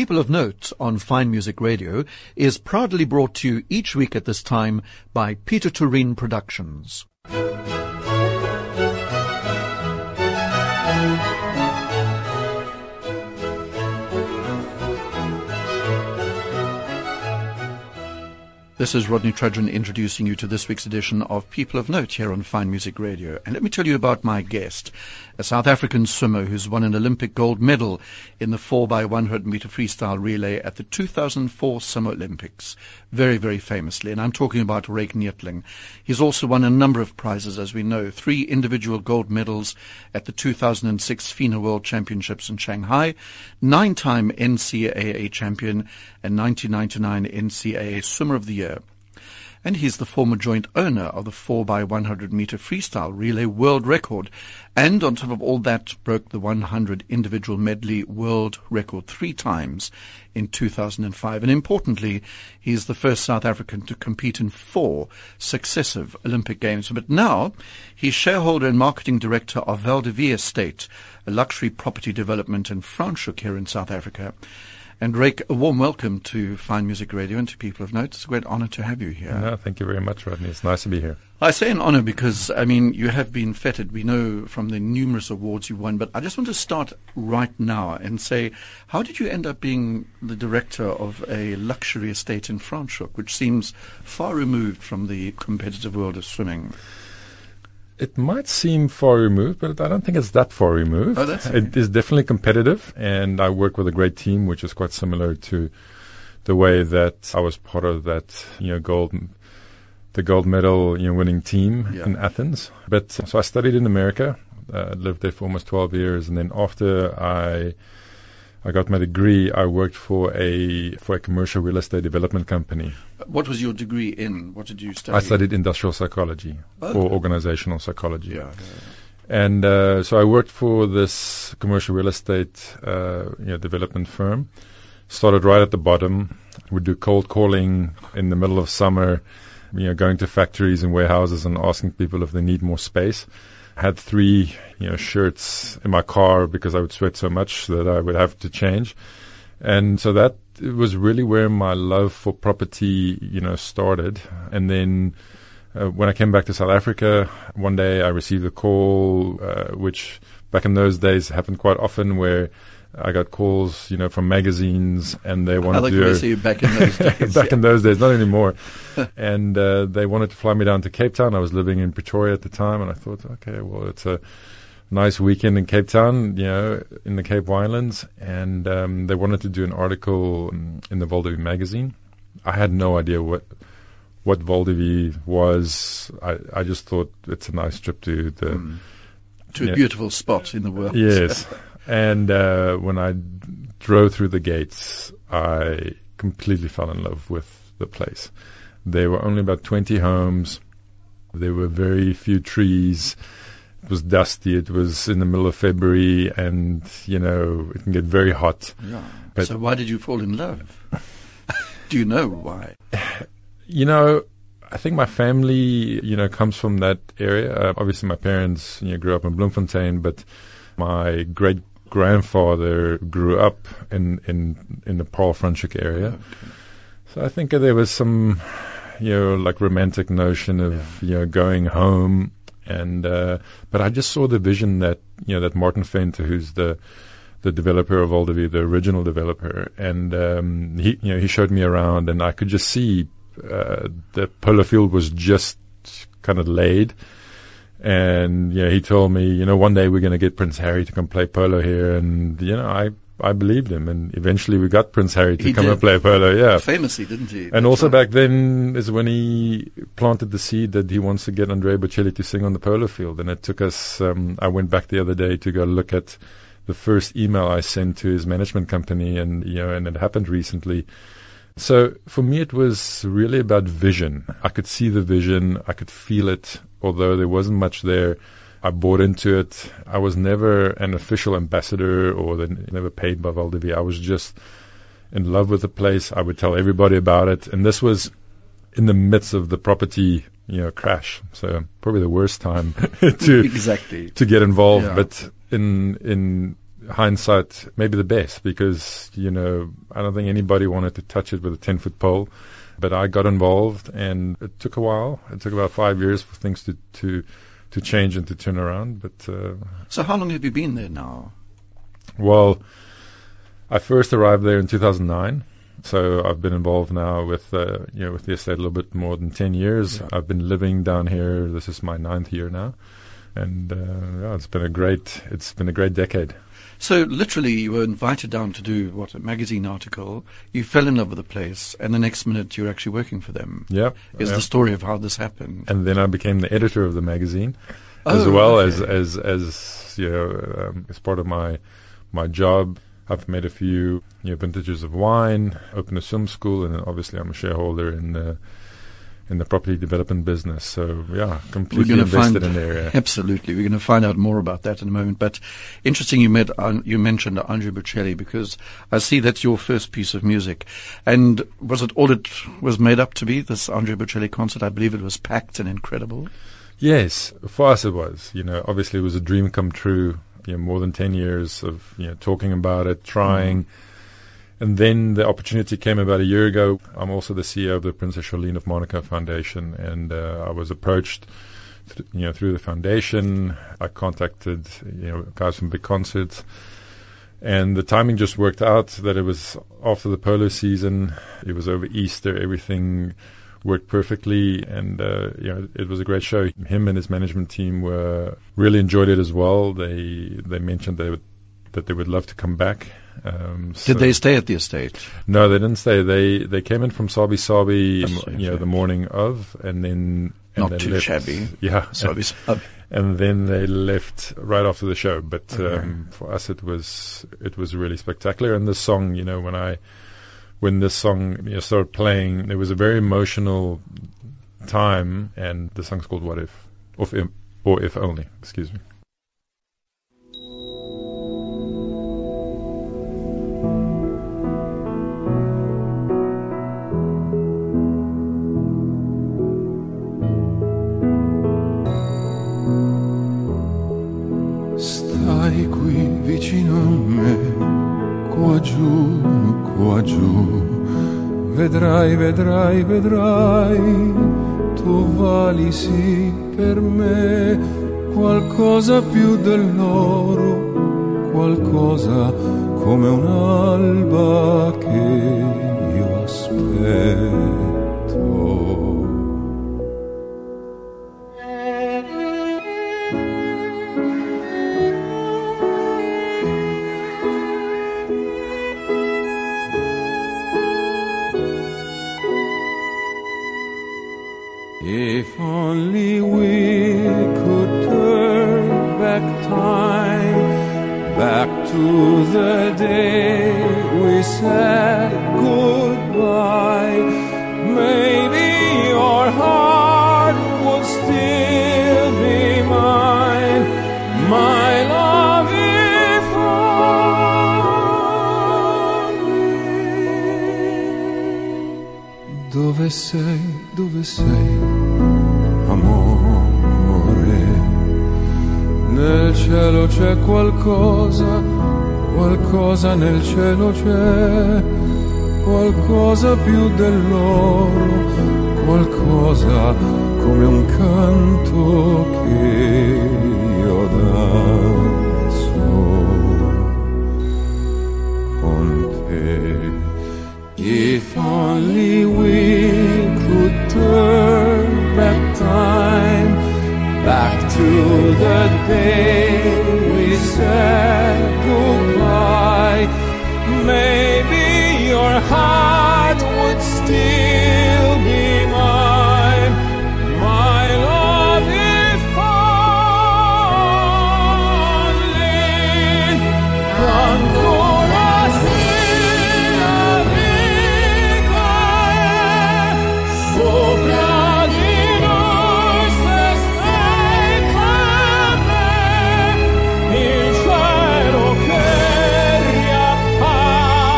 People of Note on Fine Music Radio is proudly brought to you each week at this time by Peter Turin Productions. This is Rodney Trudgeon introducing you to this week's edition of People of Note here on Fine Music Radio. And let me tell you about my guest, a South African swimmer who's won an Olympic gold medal in the 4x100 meter freestyle relay at the 2004 Summer Olympics. Very, very famously. And I'm talking about Ryk Neethling. He's also won a number of prizes, as we know. 3 individual gold medals at the 2006 FINA World Championships in Shanghai, 9-time NCAA champion, and 1999 NCAA Swimmer of the Year. And he's the former joint owner of the 4x100 meter freestyle relay world record. And on top of all that, broke the 100 individual medley world record 3 times in 2005. And importantly, he's the first South African to compete in 4 successive Olympic Games. But now, he's shareholder and marketing director of Val de Vie Estate, a luxury property development in Franschhoek here in South Africa. And Ryk, a warm welcome to Fine Music Radio and to People of Note. It's a great honor to have you here. No, thank you very much, Rodney. It's nice to be here. I say an honor because, you have been feted. We know from the numerous awards you've won. But I just want to start right now and say, how did you end up being the director of a luxury estate in Franschhoek, which seems far removed from the competitive world of swimming? It might seem far removed, but I don't think it's that far removed. Oh, that's okay. It is definitely competitive, and I work with a great team, which is quite similar to the way that I was part of that, the gold medal, winning team in Athens. But so I studied in America, lived there for almost 12 years, and then after I got my degree, I worked for a commercial real estate development company. What was your degree in? What did you study? I studied industrial psychology or organizational psychology. Yeah. And so I worked for this commercial real estate development firm. Started right at the bottom. Would do cold calling in the middle of summer, going to factories and warehouses and asking people if they need more space. Had 3, shirts in my car because I would sweat so much that I would have to change. And so that was really where my love for property, started. And then when I came back to South Africa, one day I received a call, which back in those days happened quite often, where I got calls, from magazines, and they wanted to. I see you back in those days. Back in those days, not anymore. And they wanted to fly me down to Cape Town. I was living in Pretoria at the time, and I thought, okay, well, it's a nice weekend in Cape Town, in the Cape Winelands, and they wanted to do an article in the Val de Vie magazine. I had no idea what Val de Vie was. I just thought it's a nice trip to the to a beautiful spot in the world. Yes. And when I drove through the gates, I completely fell in love with the place. There were only about 20 homes. There were very few trees. It was dusty. It was in the middle of February, and, it can get very hot. Yeah. But so why did you fall in love? Do you know why? I think my family, comes from that area. Obviously, my parents, grew up in Bloemfontein, but my great-grandfather grew up in the Paarl Franschhoek area. Okay. So I think there was some, romantic notion of, going home. And but I just saw the vision that, that Martin Venter, who's the developer of Val de Vie, the original developer, and he showed me around, and I could just see the polo field was just kind of laid. And he told me, one day we're going to get Prince Harry to come play polo here, and I believed him, and eventually we got Prince Harry to come and play polo. Yeah, famously, didn't he? And also back then is when he planted the seed that he wants to get Andrea Bocelli to sing on the polo field. And it took us. I went back the other day to go look at the first email I sent to his management company, and and it happened recently. So for me, it was really about vision. I could see the vision. I could feel it, although there wasn't much there. I bought into it. I was never an official ambassador or never paid by Val de Vie. I was just in love with the place. I would tell everybody about it. And this was in the midst of the property, crash. So probably the worst time to exactly to get involved. Yeah. But in hindsight, maybe the best, because, I don't think anybody wanted to touch it with a 10-foot pole. But I got involved, and it took a while. It took about 5 years for things to change and to turn around. But So how long have you been there now? Well, I first arrived there in 2009. So I've been involved now with with the estate a little bit more than 10 years. Yeah. I've been living down here. This is my 9th year now. And it's been a great decade. So literally you were invited down to do, a magazine article. You fell in love with the place, and the next minute you're actually working for them. Yeah. Is the story of how this happened. And then I became the editor of the magazine, as part of my job. I've made a few vintages of wine, opened a swim school, and then obviously I'm a shareholder in the property development business. So, completely invested in the area. Absolutely. We're going to find out more about that in a moment. But interesting you mentioned Andrea Bocelli, because I see that's your first piece of music. And was it all it was made up to be, this Andrea Bocelli concert? I believe it was packed and incredible. Yes, for us it was. Obviously it was a dream come true. More than 10 years of talking about it, trying. And then the opportunity came about a year ago. I'm also the CEO of the Princess Charlene of Monaco Foundation, and I was approached, through the foundation. I contacted, guys from Big Concerts, and the timing just worked out that it was after the polo season. It was over Easter. Everything worked perfectly, and it was a great show. Him and his management team really enjoyed it as well. They mentioned that they would love to come back. Did they stay at the estate? No, they didn't stay. They came in from Sabi Sabi, the morning of, and then not too left. Shabby. Yeah, Sabi Sabi. And then they left right after the show. But for us, it was really spectacular. And this song, when this song started playing, there was a very emotional time, and the song's called What If, or If Only, excuse me. Stai qui vicino a me, qua giù, vedrai, tu vali sì per me, qualcosa più dell'oro, qualcosa come un'alba che io aspetto. If only we could turn back time, back to the day we said goodbye, maybe your heart would still be mine, my love, if only. Dove sei, amore? Nel cielo c'è qualcosa nel cielo c'è, qualcosa più dell'oro, qualcosa come un canto che io danzo con te. If only we could turn back time, back to the day we said goodbye, maybe your heart would still be mine, my love, if only. Ancora sera sopra di noi, se sei con me, il cielo che riappare.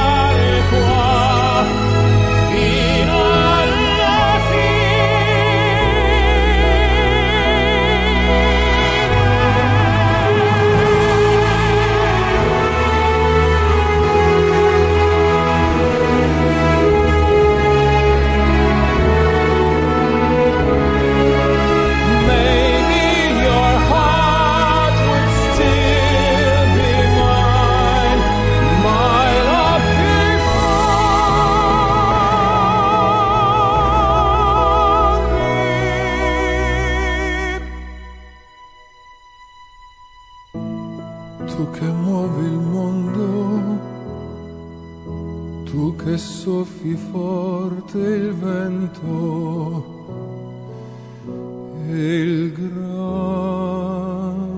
tu che muovi il mondo, tu che soffi forte il vento e il grano.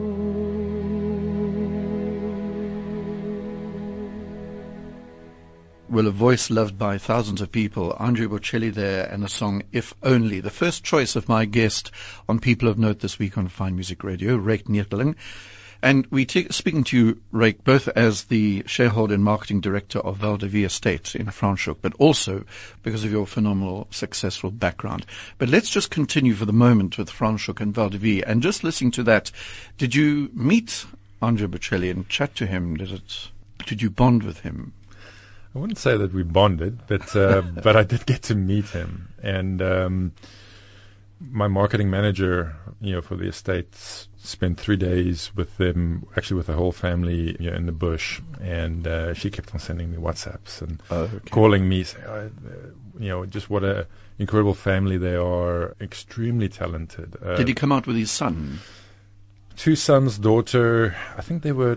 Well, a voice loved by thousands of people, Andrea Bocelli there, and the song If Only, the first choice of my guest on People of Note this week on Fine Music Radio, Ryk Neethling. And we speaking to you, Ryk, both as the shareholder and marketing director of Val de Vie Estate in Franschhoek, but also because of your phenomenal, successful background. But let's just continue for the moment with Franschhoek and Val de Vie. And just listening to that, did you meet Andrea Bocelli and chat to him? Did you bond with him? I wouldn't say that we bonded, but but I did get to meet him. And my marketing manager, for the estate, spent 3 days with them, actually with the whole family, in the bush. And she kept on sending me WhatsApps and calling me, saying, just what a incredible family they are, extremely talented. Did he come out with his son? 2 sons, daughter. I think they were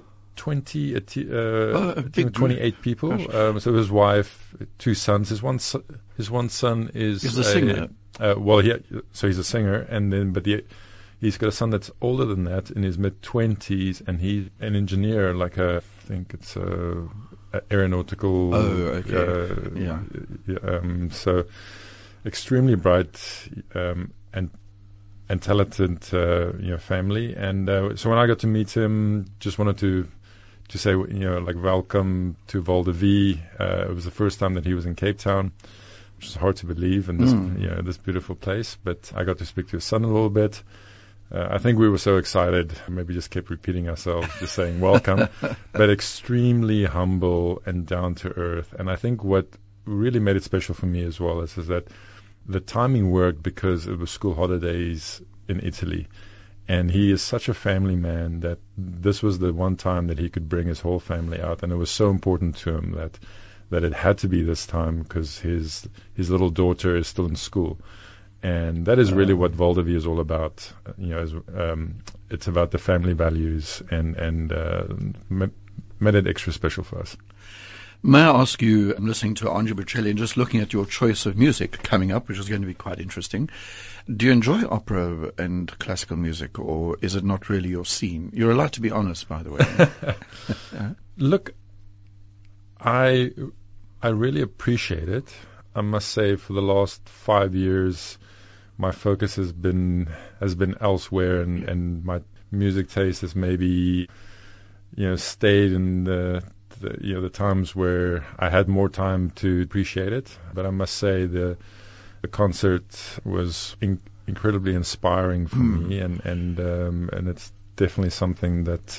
28 people. So his wife, 2 sons. His one son is a singer. So he's a singer, and then he's got a son that's older than that, in his mid-20s, and he's an engineer, like I think it's aeronautical. Oh, okay. So extremely bright and talented, family. And so when I got to meet him, just wanted to say, welcome to Val de Vie. It was the first time that he was in Cape Town, which is hard to believe in this, this beautiful place. But I got to speak to his son a little bit. I think we were so excited, maybe just kept repeating ourselves, just saying welcome, but extremely humble and down to earth. And I think what really made it special for me as well is that the timing worked because it was school holidays in Italy. And he is such a family man that this was the one time that he could bring his whole family out. And it was so important to him that it had to be this time because his little daughter is still in school. And that is really what Val de Vie is all about. It's about the family values and made it extra special for us. May I ask you, I'm listening to Andrea Bocelli and just looking at your choice of music coming up, which is going to be quite interesting. Do you enjoy opera and classical music, or is it not really your scene? You're allowed to be honest, by the way. Look, I really appreciate it. I must say, for the last 5 years, my focus has been elsewhere, and my music taste has maybe, stayed in the times where I had more time to appreciate it. But I must say the concert was incredibly inspiring for me, and it's definitely something that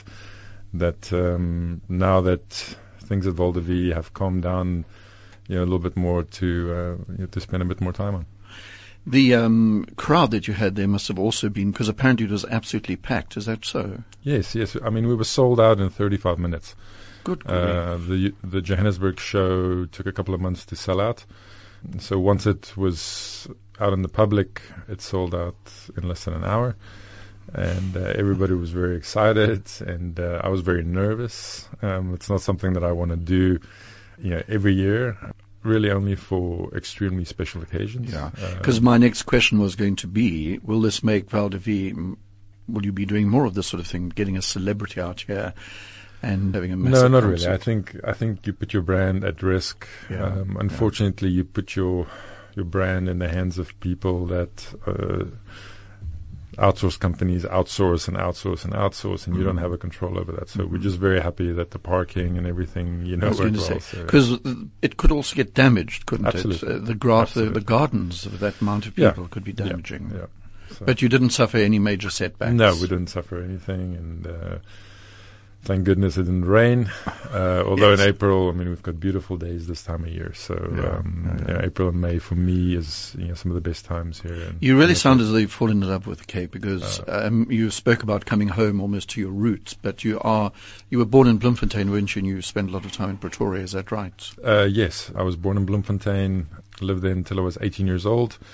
now that things at Val de Vie have calmed down, a little bit more to spend a bit more time on. The crowd that you had there must have also been, because apparently it was absolutely packed. Is that so? Yes. I mean, we were sold out in 35 minutes. Good grief. The Johannesburg show took a couple of months to sell out. So once it was out in the public, it sold out in less than an hour. And everybody was very excited, and I was very nervous. It's not something that I want to do every year. Really only for extremely special occasions. Yeah, because my next question was going to be, will this make Val de Vie, will you be doing more of this sort of thing, getting a celebrity out here and having a massive No, not concert? really. I think you put your brand at risk. Unfortunately, you put your brand in the hands of people that outsource companies outsource, and you don't have a control over that. So we're just very happy that the parking and everything, worked well. Because it could also get damaged, couldn't Absolutely. it? The gardens of that amount of people could be damaging. Yeah. So But you didn't suffer any major setbacks? No, we didn't suffer anything, and thank goodness it didn't rain. Although in April, we've got beautiful days this time of year. So April and May for me is some of the best times here. You really sound as though you've fallen in love with the Cape, because you spoke about coming home almost to your roots. But you were born in Bloemfontein, weren't you? And you spent a lot of time in Pretoria. Is that right? Yes, I was born in Bloemfontein. Lived there until I was 18 years old.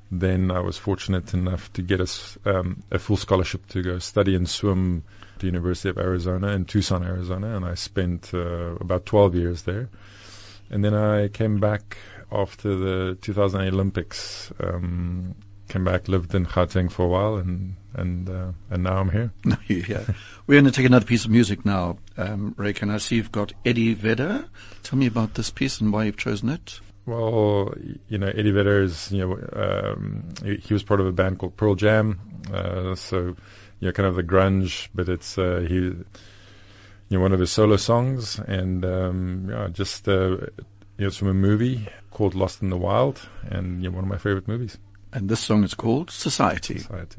then I was fortunate enough to get a full scholarship to go study and swim at the University of Arizona in Tucson, Arizona, and I spent about 12 years there. And then I came back after the 2008 Olympics. Came back, lived in Gauteng for a while, and now I'm here. Now you're here. We're going to take another piece of music now. Ray, can I see you've got Eddie Vedder? Tell me about this piece and why you've chosen it. Well, Eddie Vedder is, he was part of a band called Pearl Jam. So, kind of the grunge, but it's, one of his solo songs. And, it's from a movie called Lost in the Wild, and one of my favorite movies. And this song is called Society. Society.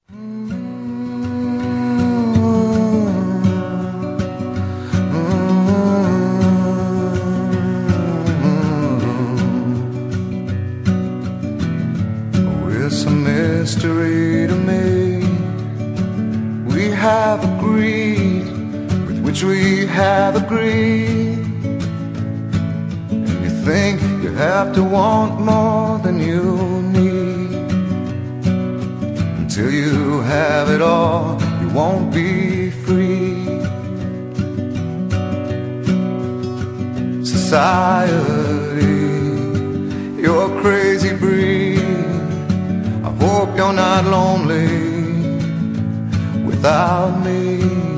It's a mystery to me. We have agreed with which we have agreed. And you think you have to want more than you need. Until you have it all, you won't be free. Society, you're a crazy breed. I hope you're not lonely without me.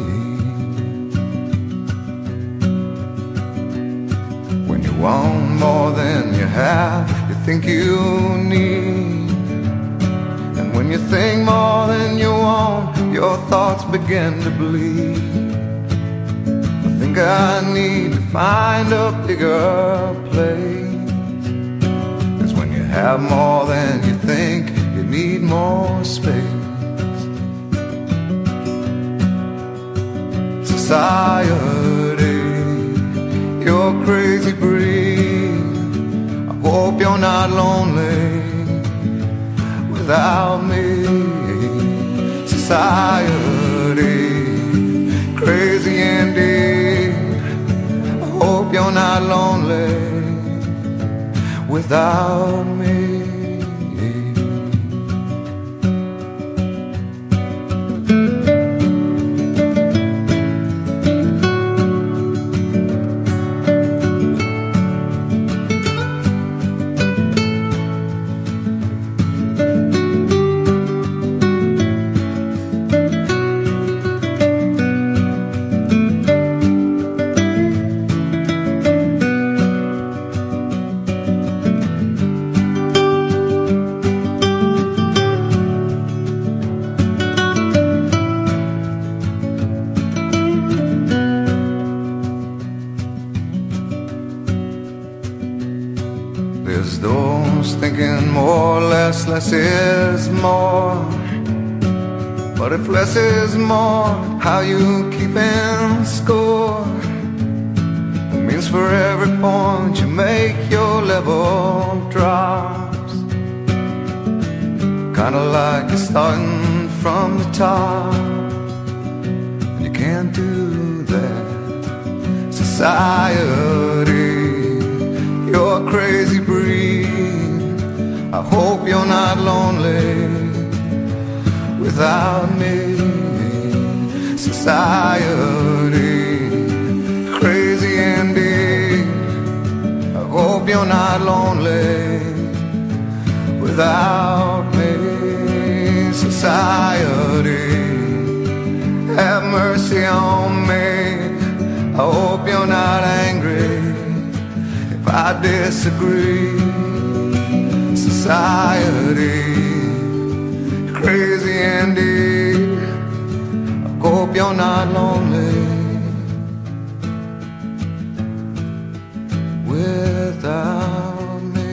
When you want more than you have, you think you need. And when you think more than you want, your thoughts begin to bleed. I think I need to find a bigger place. 'Cause when you have more than you think, you need more space. Society, you're a crazy breed. I hope you're not lonely without me. Society, crazy indeed. I hope you're not lonely without me. There's those thinking more, less is more. But if less is more, how you keeping score? It means for every point you make, your level drops. Kinda like you're starting from the top. And you can't do that. Society, you're a crazy breed. I hope you're not lonely without me. Society, crazy indeed. I hope you're not lonely without me. Society, have mercy on me. I hope you're not angry if I disagree. Society, crazy indeed. I hope you're not lonely without me.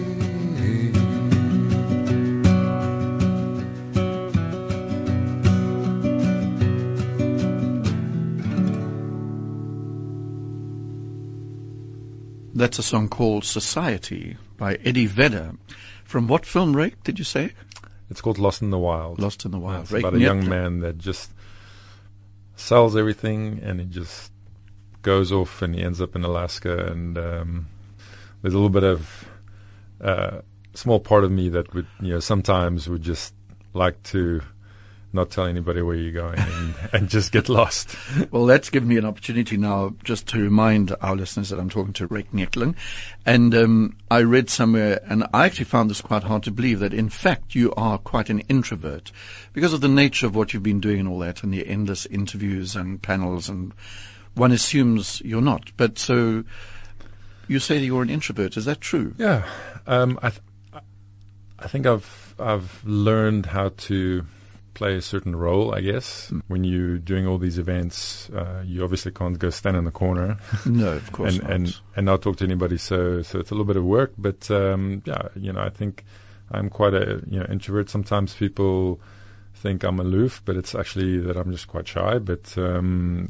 That's a song called Society by Eddie Vedder. From what film, Ray, did you say? It's called Lost in the Wild. Lost in the Wild. It's about a young man that just sells everything and he just goes off and he ends up in Alaska, and there's a little bit of small part of me that would, sometimes would just like to not tell anybody where you're going and just get lost. Well, that's given me an opportunity now just to remind our listeners that I'm talking to Ryk Neethling. And I read somewhere, and I actually found this quite hard to believe, that in fact you are quite an introvert because of the nature of what you've been doing and all that, and the endless interviews and panels, and one assumes you're not. But so you say that you're an introvert. Is that true? Yeah. I think I've learned how to play a certain role, I guess. When you're doing all these events, you obviously can't go stand in the corner. No, of course not. And not talk to anybody. So it's a little bit of work, but I think I'm quite a introvert. Sometimes people think I'm aloof, but it's actually that I'm just quite shy. But I'm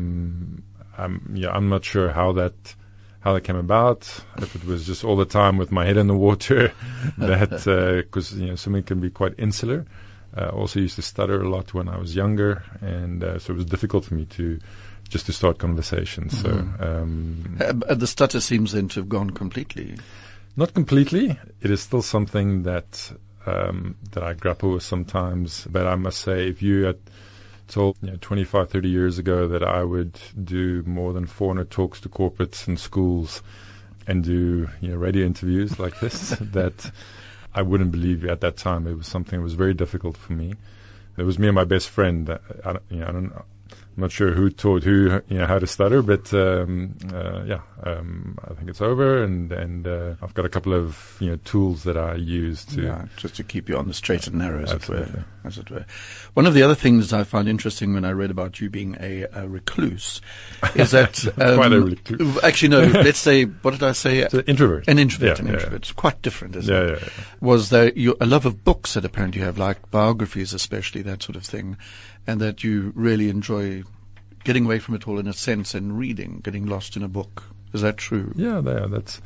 not sure how that came about. If it was just all the time with my head in the water, that because swimming can be quite insular. Also used to stutter a lot when I was younger, and so it was difficult for me to start conversations. Mm-hmm. So the stutter seems then to have gone completely. Not completely. It is still something that I grapple with sometimes. But I must say, if you had told 25, 30 years ago that I would do more than 400 talks to corporates and schools and do radio interviews like this, that I wouldn't believe at that time. It was something that was very difficult for me. It was me and my best friend. I'm not sure who taught who how to stutter, but I think it's over, and I've got a couple of tools that I use to just to keep you on the straight and narrow, as it were. One of the other things I found interesting when I read about you being a recluse is that quite a recluse. Actually, no. Let's say, what did I say? An introvert. An introvert. Yeah. It's quite different, isn't it? Yeah. Was there a love of books that apparently you have, like biographies, especially that sort of thing, and that you really enjoy getting away from it all in a sense and reading, getting lost in a book. Is that true? Yeah, that's.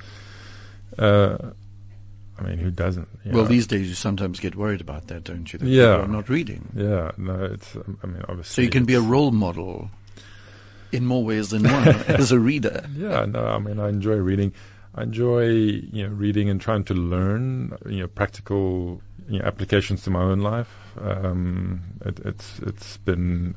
Who doesn't? Well, these days you sometimes get worried about that, don't you? That yeah. people are not reading. Yeah, no, it's. Obviously. So you can be a role model in more ways than one as a reader. Yeah, no, I enjoy reading. I enjoy reading and trying to learn practical applications to my own life. It's been.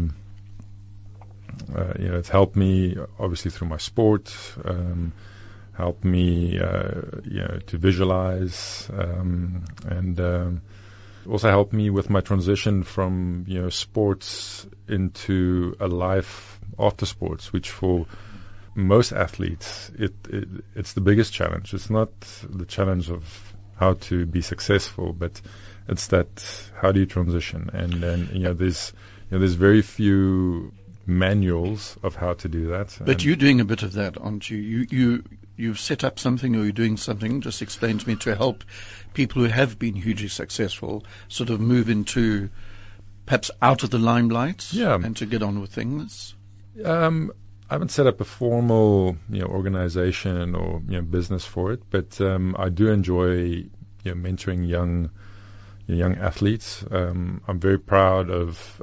It's helped me obviously through my sport, helped me to visualize, and also helped me with my transition from sports into a life after sports, which for most athletes it's the biggest challenge. It's not the challenge of how to be successful, but it's that how do you transition, and then there's very few manuals of how to do that. But you're doing a bit of that, aren't you? You've set up something, or you're doing something, just explain to me, to help people who have been hugely successful sort of move into perhaps out of the limelight and to get on with things. I haven't set up a formal organization or business for it, but I do enjoy mentoring young athletes. I'm very proud of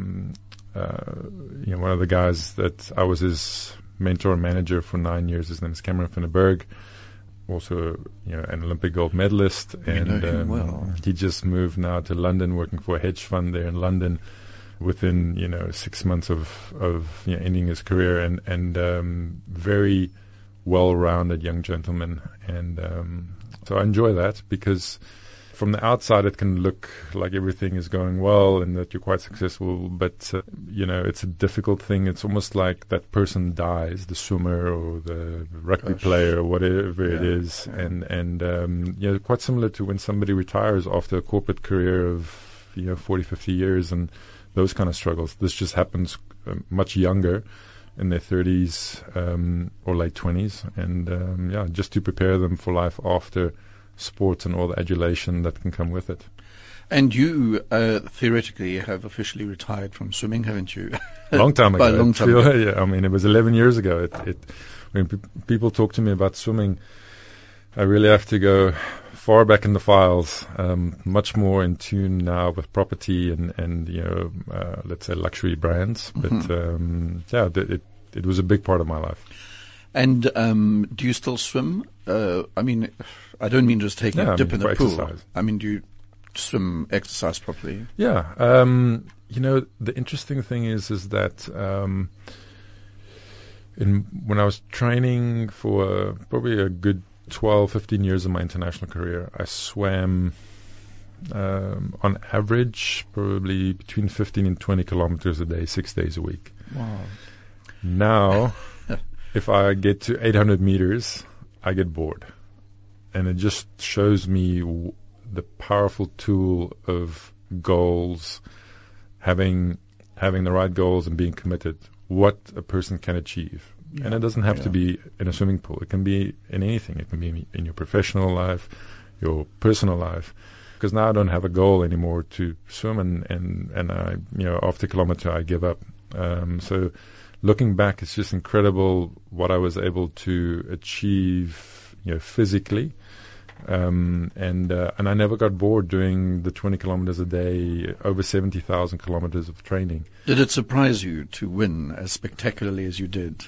one of the guys that I was his mentor and manager for 9 years. His name is Cameron van der Berg, also an Olympic gold medalist, and know him well. He just moved now to London, working for a hedge fund there in London within 6 months of ending his career, and very well-rounded young gentleman, and so I enjoy that because from the outside, it can look like everything is going well and that you're quite successful, but it's a difficult thing. It's almost like that person dies, the swimmer or the rugby player or whatever it is, and quite similar to when somebody retires after a corporate career of 40, 50 years and those kind of struggles. This just happens much younger, in their 30s or late 20s, and just to prepare them for life after sports and all the adulation that can come with it. And you theoretically have officially retired from swimming, haven't you? Long time ago. By a long time ago. Yeah, it was 11 years ago. When people talk to me about swimming, I really have to go far back in the files. Much more in tune now with property and let's say luxury brands. But it was a big part of my life. And do you still swim? I mean, I don't mean just taking Yeah, a dip in the for pool. exercise. I mean, do you swim, exercise properly? Yeah. The interesting thing is that when I was training for probably a good 12, 15 years of my international career, I swam on average probably between 15 and 20 kilometers a day, 6 days a week. Wow. Now, if I get to 800 meters, I get bored. And it just shows me the powerful tool of goals, having the right goals and being committed, what a person can achieve. Yeah. And it doesn't have to be in a swimming pool. It can be in anything. It can be in your professional life, your personal life. Because now I don't have a goal anymore to swim, and I, after a kilometer I give up. So looking back, it's just incredible what I was able to achieve, physically. And I never got bored doing the 20 kilometers a day, over 70,000 kilometers of training. Did it surprise you to win as spectacularly as you did?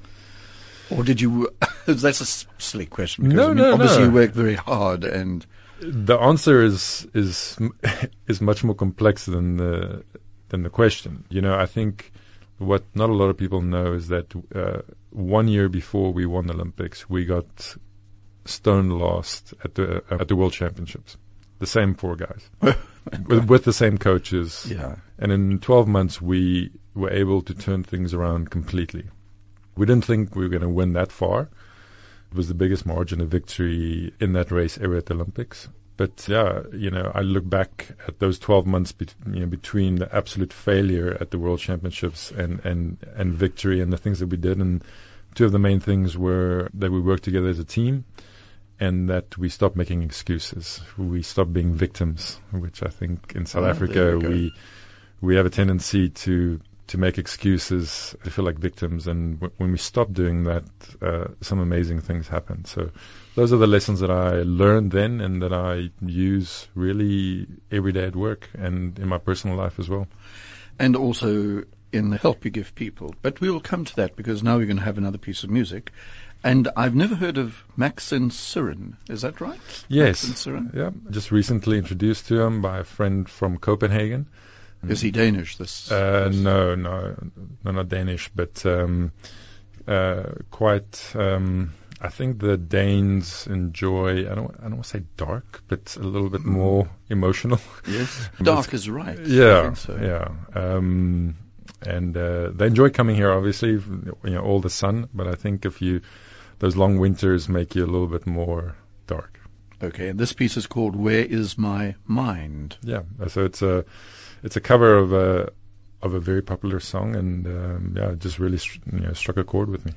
Or did you, that's a silly question, because No. obviously you worked very hard, and The answer is much more complex than the question. I think what not a lot of people know is that 1 year before we won the Olympics, we got stone lost at the World Championships. The same four guys with the same coaches. yeah. And in 12 months, we were able to turn things around completely. We didn't think we were going to win that far. It was the biggest margin of victory in that race ever at the Olympics. But yeah, I look back at those 12 months between the absolute failure at the World Championships and victory and the things that we did. And two of the main things were that we worked together as a team and that we stopped making excuses. We stopped being victims, which I think in South Africa we have a tendency to make excuses, to feel like victims. And when we stop doing that, some amazing things happen. So those are the lessons that I learned then and that I use really every day at work and in my personal life as well. And also in the help you give people. But we will come to that, because now we're going to have another piece of music. And I've never heard of Max and Siren. Is that right? Yes. Max and Siren? Yeah. Just recently introduced to him by a friend from Copenhagen. Is he Danish? No, not Danish, but quite. I think the Danes enjoy. I don't want to say dark, but a little bit more emotional. Yes, dark is right. Yeah, I think so. yeah. And they enjoy coming here. Obviously, all the sun. But I think those long winters make you a little bit more dark. Okay, and this piece is called "Where Is My Mind?" Yeah, so it's a cover of a very popular song, and it just really struck a chord with me.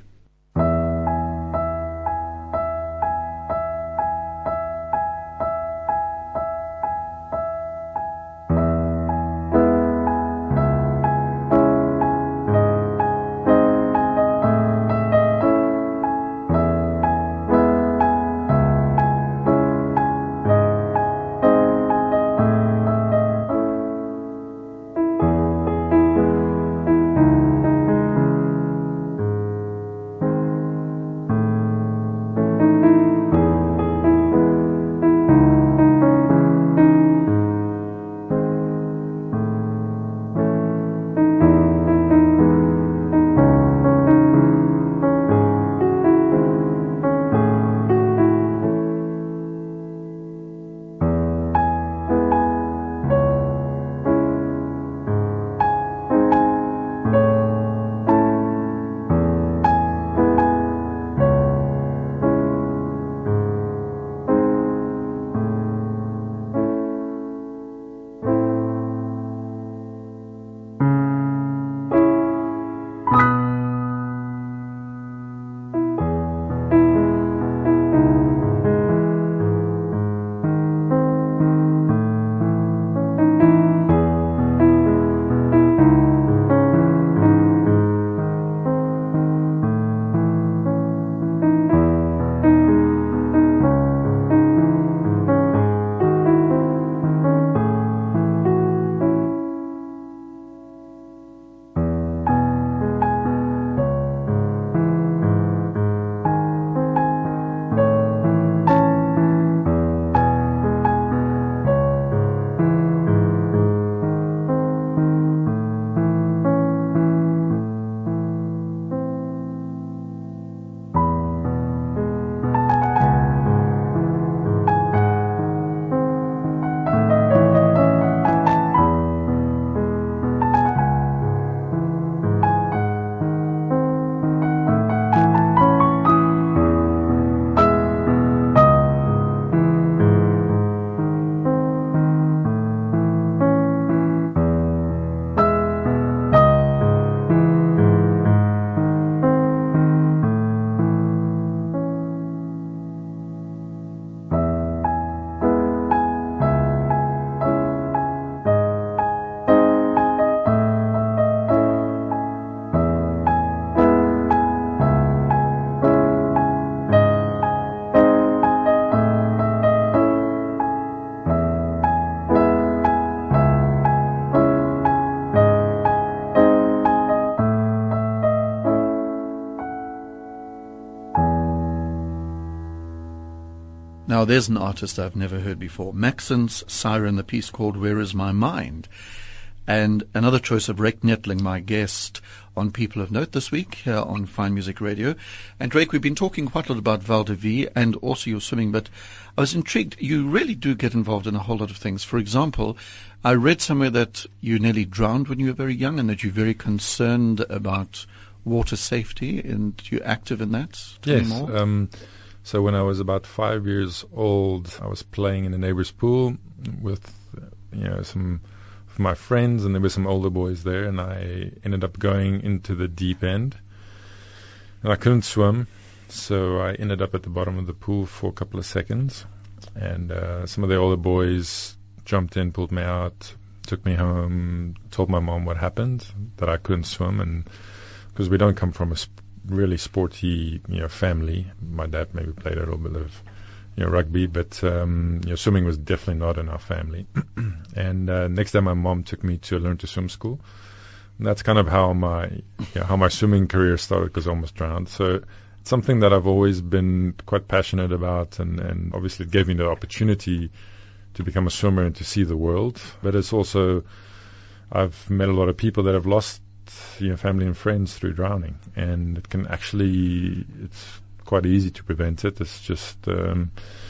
Now, there's an artist I've never heard before. Maxence Siren, the piece called Where Is My Mind? And another choice of Drake Nettling, my guest on People of Note this week here on Fine Music Radio. And Drake, we've been talking quite a lot about Val de Vie and also your swimming, but I was intrigued. You really do get involved in a whole lot of things. For example, I read somewhere that you nearly drowned when you were very young and that you're very concerned about water safety, and you're active in that. Tell me Yes. more. So when I was about 5 years old, I was playing in a neighbor's pool with, some of my friends, and there were some older boys there, and I ended up going into the deep end. And I couldn't swim, so I ended up at the bottom of the pool for a couple of seconds. And some of the older boys jumped in, pulled me out, took me home, told my mom what happened, that I couldn't swim, and because we don't come from a really sporty, family. My dad maybe played a little bit of, rugby, but swimming was definitely not in our family. And next day, my mom took me to a learn to swim school. And that's kind of how my swimming career started, because I almost drowned. So it's something that I've always been quite passionate about, and obviously it gave me the opportunity to become a swimmer and to see the world. But it's also, I've met a lot of people that have lost family and friends through drowning, and it's quite easy to prevent it. It's just a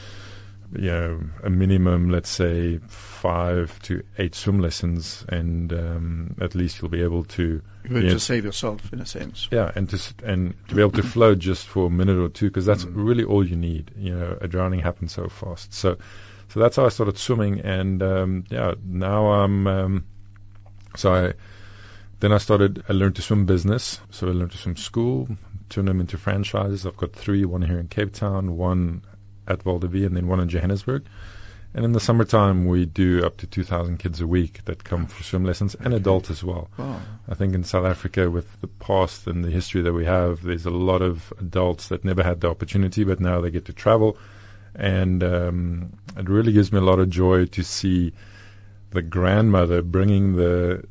minimum, let's say 5 to 8 swim lessons, and at least you'll be able to To save yourself, in a sense. yeah, and to be able to float just for a minute or two, because that's really all you need. A drowning happens so fast. So that's how I started swimming, and now I'm Then I started a Learn to Swim business. So I learned to swim school, turned them into franchises. I've got 3, one here in Cape Town, one at Val de Vie, and then one in Johannesburg. And in the summertime, we do up to 2,000 kids a week that come for swim lessons, and adults as well. Wow. I think in South Africa, with the past and the history that we have, there's a lot of adults that never had the opportunity, but now they get to travel. And it really gives me a lot of joy to see the grandmother bringing the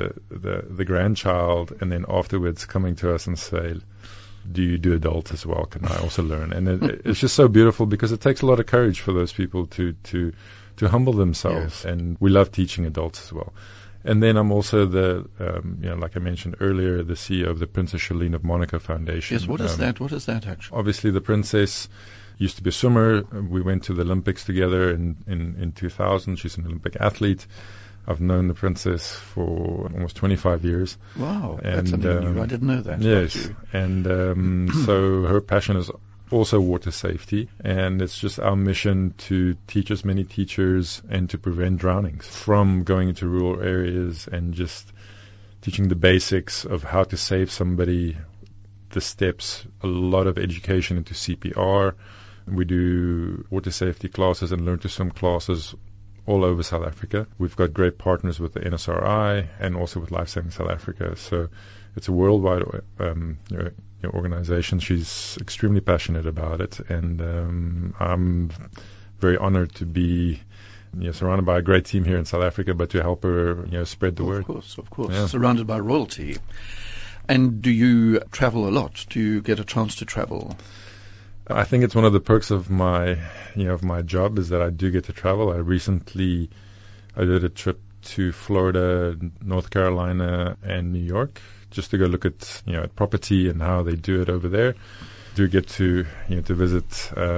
grandchild, and then afterwards coming to us and say, do you do adult as well? Can I also learn? And it's just so beautiful, because it takes a lot of courage for those people to humble themselves. Yes. And we love teaching adults as well. And then I'm also like I mentioned earlier, the CEO of the Princess Charlene of Monaco Foundation. Yes, what is that? What is that, actually? Obviously, the princess used to be a swimmer. We went to the Olympics together in 2000. She's an Olympic athlete. I've known the princess for almost 25 years. Wow, that's something new. I didn't know that. Yes, and so her passion is also water safety, and it's just our mission to teach as many teachers and to prevent drownings from going into rural areas, and just teaching the basics of how to save somebody, the steps, a lot of education into CPR. We do water safety classes and learn to swim classes all over South Africa. We've got great partners with the NSRI and also with Life Saving South Africa. So it's a worldwide organization. She's extremely passionate about it, and I'm very honored to be surrounded by a great team here in South Africa, but to help her spread the word. Of course. Yeah. Surrounded by royalty. And do you travel a lot? Do you get a chance to travel? I think it's one of the perks of my job is that I do get to travel. I did a trip to Florida, North Carolina, and New York just to go look at property and how they do it over there. Do get to visit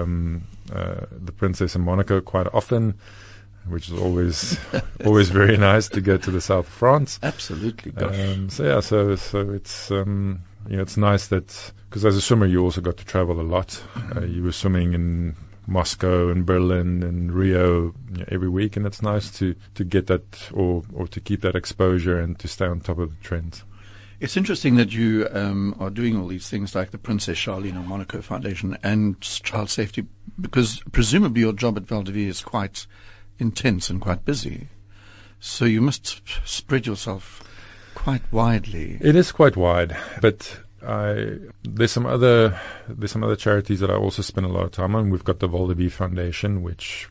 the Princess in Monaco quite often, which is always very nice to go to the south of France. Absolutely, gosh. So it's it's nice that, because as a swimmer you also got to travel a lot. You were swimming in Moscow and Berlin and Rio every week, and it's nice to get that or to keep that exposure and to stay on top of the trends. It's interesting that you are doing all these things like the Princess Charlene of Monaco Foundation and child safety, because presumably your job at Val de Vie is quite intense and quite busy. So you must spread yourself quite widely. It is quite wide, but there's some other charities that I also spend a lot of time on. We've got the Val de Vie Foundation, which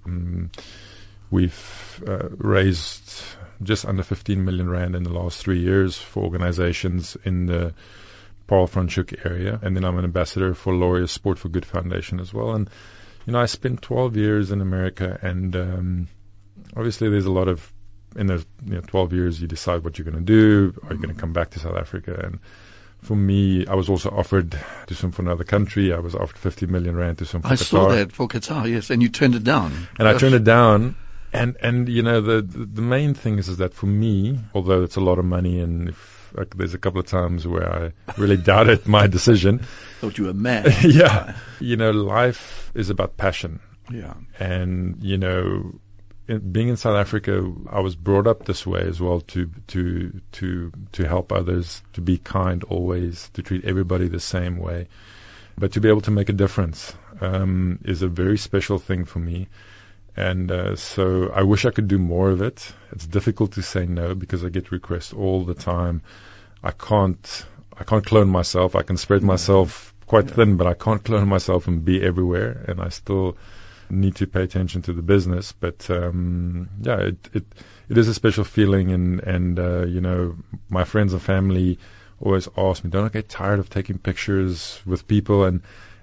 we've raised just under 15 million rand in the last 3 years for organizations in the Paarl Franschhoek area. And then I'm an ambassador for Lauria's Sport for Good Foundation as well. And I spent 12 years in America, and obviously there's a lot of, in those 12 years you decide what you're going to do. Are you going to come back to South Africa? And for me, I was also offered to swim for another country. I was offered 50 million rand to swim for Qatar. I saw that for Qatar, yes, and you turned it down. And I turned it down. And the main thing is that for me, although it's a lot of money, and there's a couple of times where I really doubted my decision. Thought you were mad. Yeah. Life is about passion. Yeah. And, being in South Africa, I was brought up this way as well, to help others, to be kind always, to treat everybody the same way. But to be able to make a difference is a very special thing for me. And so I wish I could do more of it. It's difficult to say no because I get requests all the time. I can't clone myself. I can spread myself quite thin, but I can't clone myself and be everywhere. And I still need to pay attention to the business. But it is a special feeling. And my friends and family always ask me, don't I get tired of taking pictures with people? And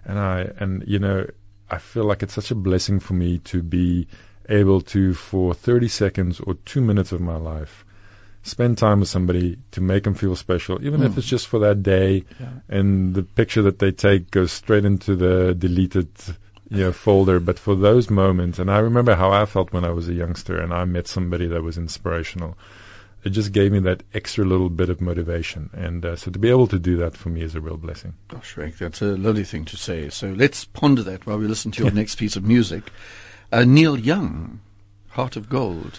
I feel like it's such a blessing for me to be able to, for 30 seconds or 2 minutes of my life, spend time with somebody to make them feel special, even if it's just for that day. Yeah. And the picture that they take goes straight into the deleted folder. But for those moments, and I remember how I felt when I was a youngster and I met somebody that was inspirational. It just gave me that extra little bit of motivation. And so to be able to do that for me is a real blessing. Gosh, Rick, that's a lovely thing to say. So let's ponder that while we listen to your next piece of music. Neil Young, Heart of Gold.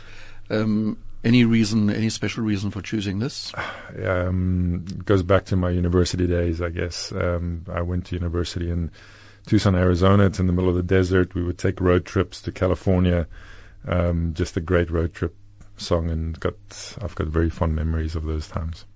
Any special reason for choosing this? It goes back to my university days, I guess. I went to university in Tucson, Arizona. It's in the middle of the desert. We would take road trips to California. Just a great road trip song, and I've got very fond memories of those times.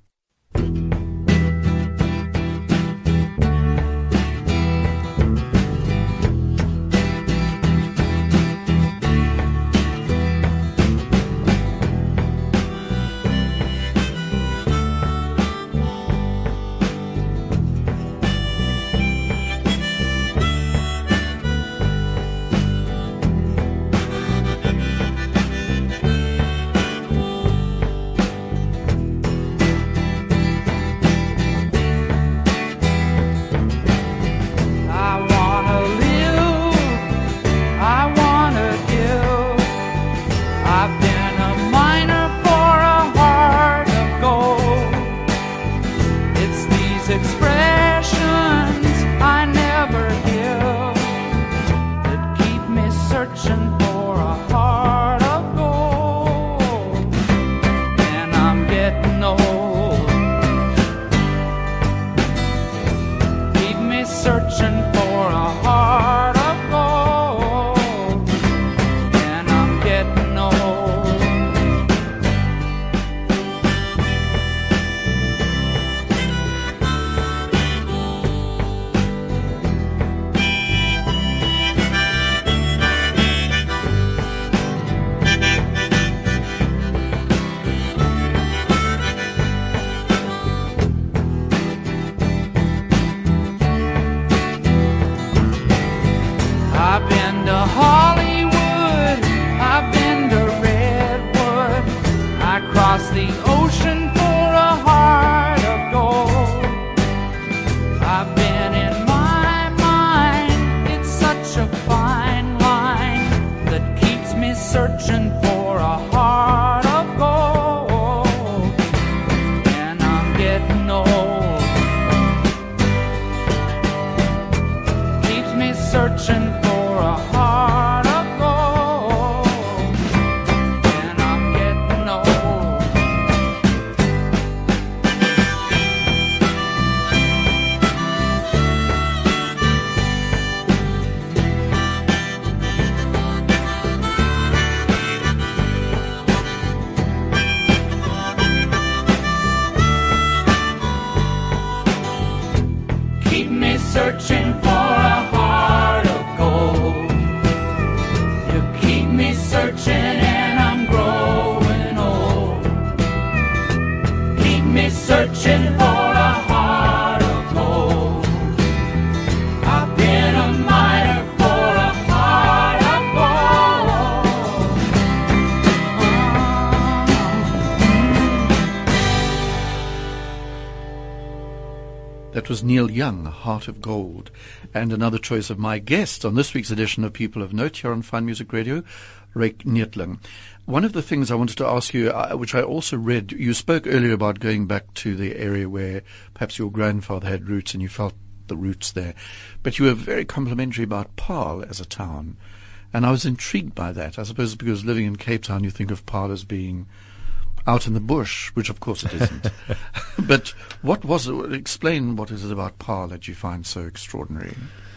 That was Neil Young, Heart of Gold. And another choice of my guest on this week's edition of People of Note here on Fine Music Radio, Ryk Neethling. One of the things I wanted to ask you, which I also read, you spoke earlier about going back to the area where perhaps your grandfather had roots and you felt the roots there. But you were very complimentary about Paarl as a town. And I was intrigued by that. I suppose because living in Cape Town, you think of Paarl as being out in the bush, which of course it isn't. But what was it? Explain what is it about Paarl that you find so extraordinary?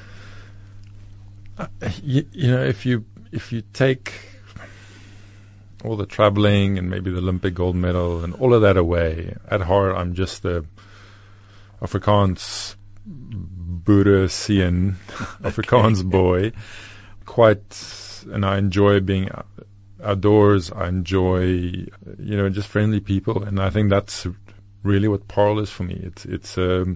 You know, if you take all the traveling and maybe the Olympic gold medal and all of that away, at heart I'm just a Afrikaans Boere seun, Afrikaans boy. And I enjoy being outdoors. I enjoy, just friendly people, and I think that's really what Paarl is for me. It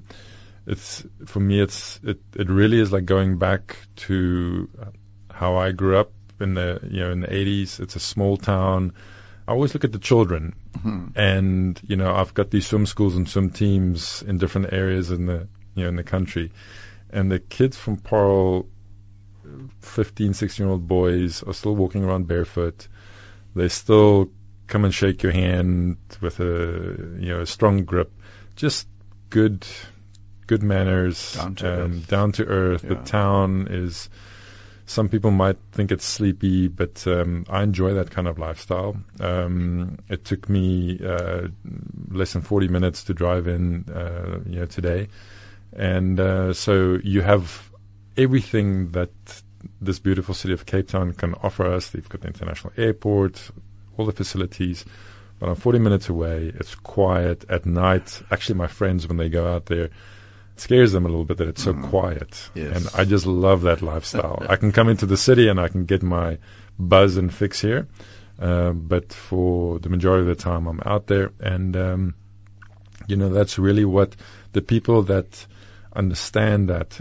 really is like going back to how I grew up in the 80s. It's a small town. I always look at the children, and I've got these swim schools and swim teams in different areas in the country, and the kids from Paarl, 15, 16-year-old boys, are still walking around barefoot. They still come and shake your hand with a strong grip. Just good manners, down to earth. Yeah. The town is. Some people might think it's sleepy, but I enjoy that kind of lifestyle. It took me less than 40 minutes to drive in, today, and so you have everything that this beautiful city of Cape Town can offer us. They've got the international airport, all the facilities, but I'm 40 minutes away. It's quiet at night. Actually, my friends, when they go out there, it scares them a little bit that it's so quiet. Yes. And I just love that lifestyle. I can come into the city and I can get my buzz and fix here, but for the majority of the time I'm out there, and that's really what the people that understand that,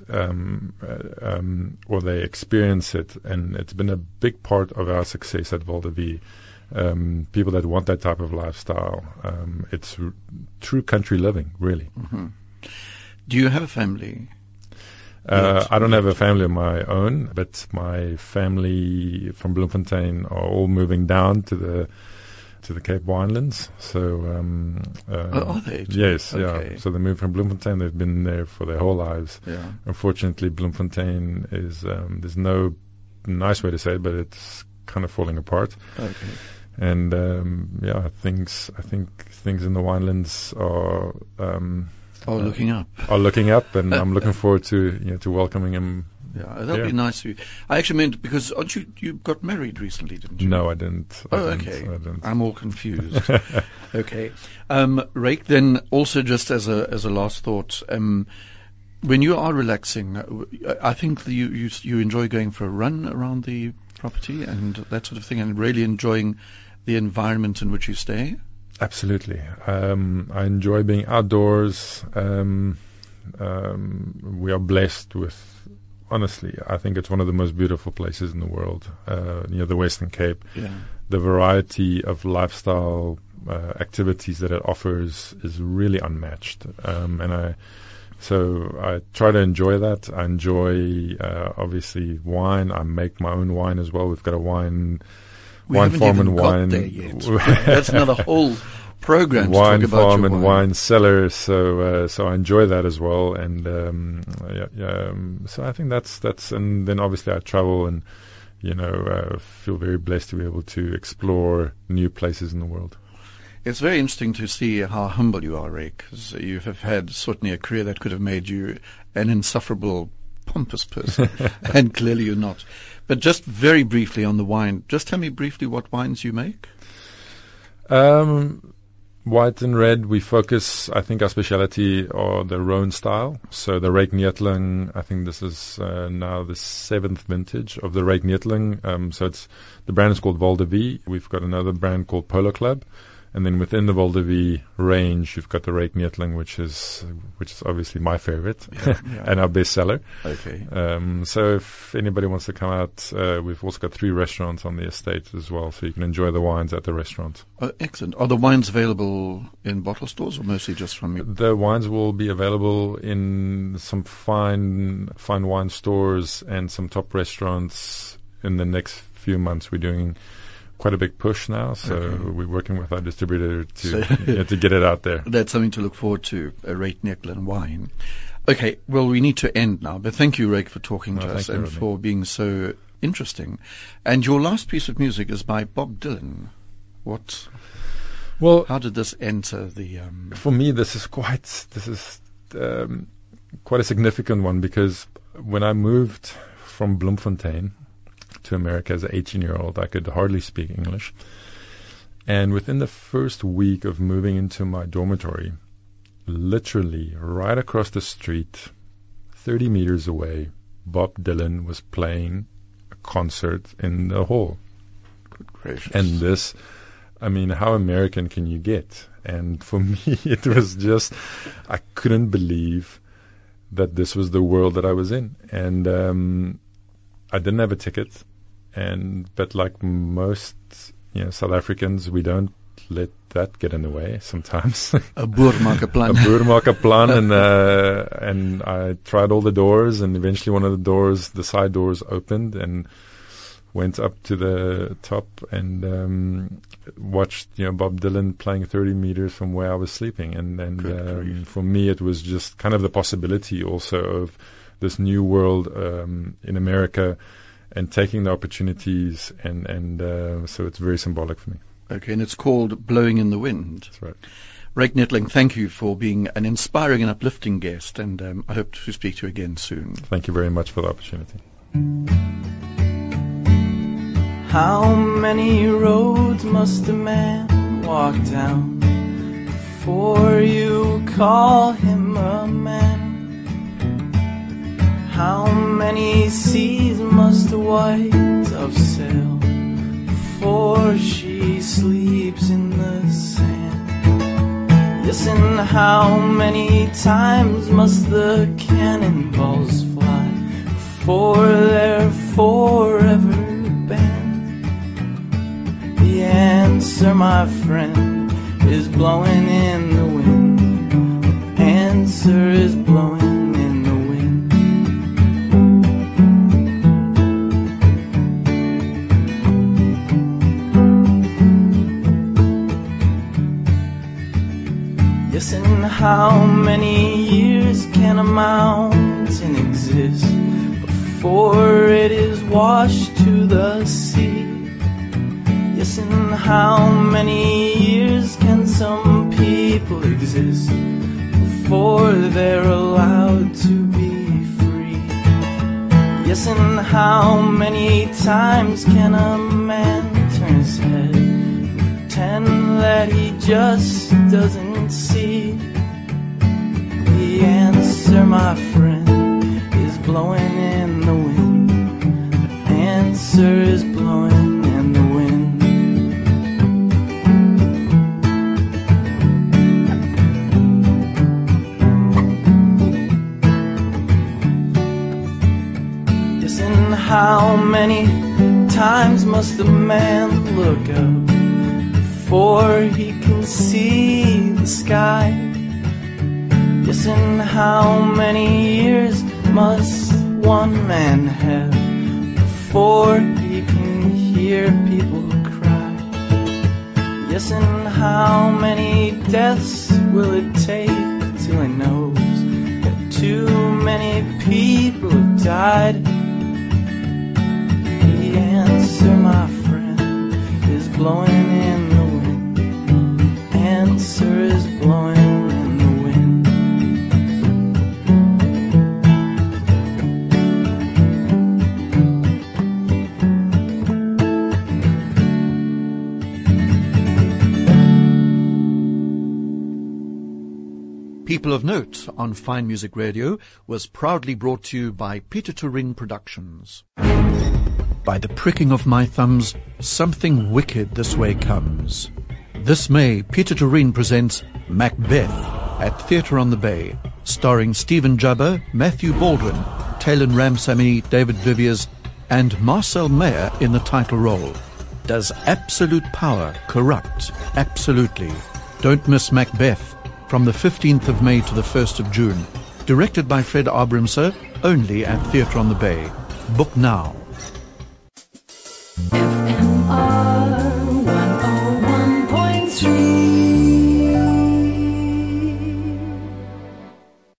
or they experience it, and it's been a big part of our success at Val de Vie. People that want that type of lifestyle. It's true country living, really. Mm-hmm. Do you have a family? I don't have a family of my own, but my family from Bloemfontein are all moving down to the Cape Winelands. So, are they? Yes, okay. yeah. So they moved from Bloemfontein. They've been there for their whole lives. Yeah. Unfortunately, Unfortunately, Bloemfontein is there's no nice way to say it, but it's kind of falling apart. Okay. And I think things in the Winelands are looking up. Are looking up, and I'm looking forward to welcoming him. Yeah, that'll be nice for you. I actually meant because you got married recently, didn't you? No, I didn't. Okay. I didn't. I'm all confused. Okay. Ryk, then also just as a last thought, when you are relaxing, I think that you enjoy going for a run around the property and that sort of thing, and really enjoying the environment in which you stay. Absolutely. I enjoy being outdoors. We are blessed with, honestly, I think it's one of the most beautiful places in the world, the Western Cape. Yeah. The variety of lifestyle activities that it offers is really unmatched. So I try to enjoy that. I enjoy, obviously, wine. I make my own wine as well. We've got a wine farm and wine. There yet. That's another whole program. Wine to talk about farm your and wine cellar. So I enjoy that as well. And so I think that's and then obviously I travel and feel very blessed to be able to explore new places in the world. It's very interesting to see how humble you are, Ryk, because you have had certainly a career that could have made you an insufferable, pompous person, and clearly you're not. But just very briefly on the wine, just tell me briefly what wines you make. White and red, we focus, I think our speciality are the Rhone style. So the Ryk Neethling, I think this is now the 7th vintage of the Ryk Neethling. So the brand is called Val de Vie. We've got another brand called Polo Club. And then within the Voldavie range, you've got the Reykneetling, which is obviously my favorite and our bestseller. Okay. So if anybody wants to come out, we've also got 3 restaurants on the estate as well, so you can enjoy the wines at the restaurant. Oh, excellent. Are the wines available in bottle stores or mostly just from you? The wines will be available in some fine wine stores and some top restaurants in the next few months. We're doing quite a big push now, so we're working with our distributor to get it out there. That's something to look forward to, a Reykneetling wine. Okay, well, we need to end now, but thank you, Rake, for talking to us and for being so interesting. And your last piece of music is by Bob Dylan. How did this enter the... For me, this is quite a significant one, because when I moved from Bloemfontein to America as an 18-year-old, I could hardly speak English. And within the first week of moving into my dormitory, literally right across the street, 30 meters away, Bob Dylan was playing a concert in the hall. Good gracious. And this, I mean, how American can you get? And for me, it was just, I couldn't believe that this was the world that I was in. And I didn't have a ticket. But like most, South Africans, we don't let that get in the way sometimes. A boer maak 'n plan. A boer maak 'n plan, and I tried all the doors, and eventually one of the doors, the side doors, opened, and went up to the top and watched Bob Dylan playing 30 meters from where I was sleeping, and for me it was just kind of the possibility also of this new world in America. And taking the opportunities, and so it's very symbolic for me. Okay, and it's called Blowing in the Wind. That's right. Reykneetling, thank you for being an inspiring and uplifting guest, and I hope to speak to you again soon. Thank you very much for the opportunity. How many roads must a man walk down before you call him a man? How many seas must a white dove sail before she sleeps in the sand? Yes, and how many times must the cannonballs fly before they're forever banned? The answer, my friend, is blowing in the wind. The answer is blowing in the wind. Yes, and how many years can a mountain exist before it is washed to the sea? Yes, and how many years can some people exist before they're allowed to be free? Yes, and how many times can a man turn his head and pretend that he just doesn't see? The answer, my friend, is blowing in the wind. The answer is blowing in the wind. Yes, and how many times must a man look up before he can see the sky? Yes, and how many years must one man have before he can hear people cry? Yes, and how many deaths will it take till he knows that too many people have died? The answer, my friend, is blowing in the wind. The answer is blowing in the wind. People of Note on Fine Music Radio was proudly brought to you by Peter Turing Productions. By the pricking of my thumbs, something wicked this way comes. This May, Peter Turin presents Macbeth at Theatre on the Bay, starring Stephen Jubber, Matthew Baldwin, Talon Ramsamy, David Viviers, and Marcel Meyer in the title role. Does absolute power corrupt? Absolutely. Don't miss Macbeth from the 15th of May to the 1st of June. Directed by Fred Abramser, only at Theatre on the Bay. Book now.